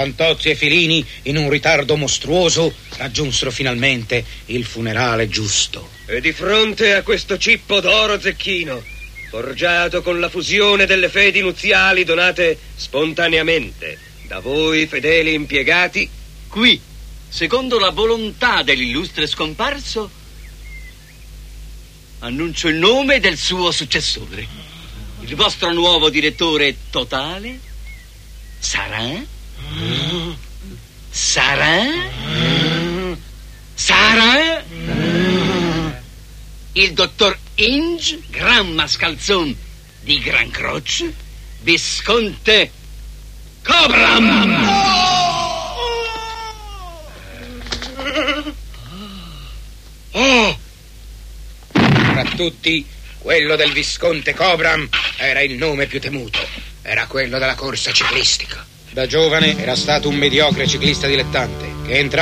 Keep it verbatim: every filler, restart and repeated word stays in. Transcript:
Fantozzi e Filini, in un ritardo mostruoso, raggiunsero finalmente il funerale giusto. E di fronte a questo cippo d'oro zecchino, forgiato con la fusione delle fedi nuziali donate spontaneamente da voi fedeli impiegati, qui, secondo la volontà dell'illustre scomparso, annuncio il nome del suo successore. Il vostro nuovo direttore totale sarà... Sarà... Sarà... il dottor Inge, gran mascalzon di Gran Croce, Visconte Cobram! Oh! Tra tutti, quello del Visconte Cobram era il nome più temuto. Era quello della corsa ciclistica. Da giovane era stato un mediocre ciclista dilettante che entrava